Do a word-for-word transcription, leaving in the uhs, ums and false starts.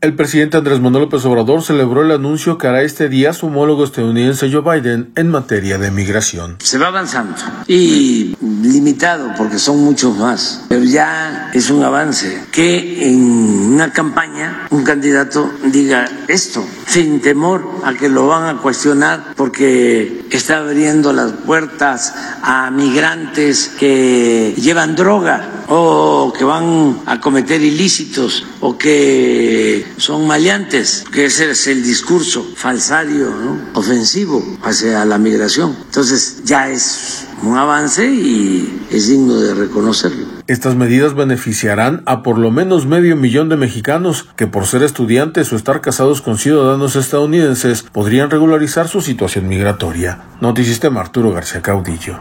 El presidente Andrés Manuel López Obrador celebró el anuncio que hará este día su homólogo estadounidense Joe Biden en materia de migración. Se va avanzando y limitado porque son muchos más, pero ya es un avance que en una campaña un candidato diga esto sin temor a que lo van a cuestionar porque está abriendo las puertas a migrantes que llevan droga o que van a cometer ilícitos o que son maleantes, que ese es el discurso falsario, ¿no?, ofensivo hacia la migración. Entonces ya es un avance y es digno de reconocerlo. Estas medidas beneficiarán a por lo menos medio millón de mexicanos que por ser estudiantes o estar casados con ciudadanos estadounidenses podrían regularizar su situación migratoria. Notisistema, Arturo García Caudillo.